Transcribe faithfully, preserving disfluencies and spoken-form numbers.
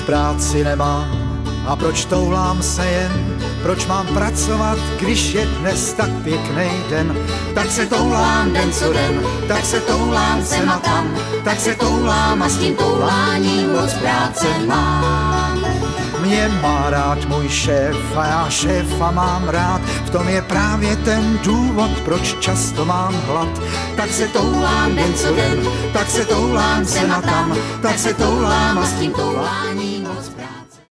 práci nemám a proč toulám se jen, proč mám pracovat, když je dnes tak pěkný den. Tak se toulám den co den, tak se toulám sem a tam, tak se toulám a s tím touláním moc práce mám. Mě má rád můj šéf a já šéfa mám rád, v tom je právě ten důvod, proč často mám hlad. Tak se toulám den co den, tak se toulám sem a tam, tak se toulám a s tím touláním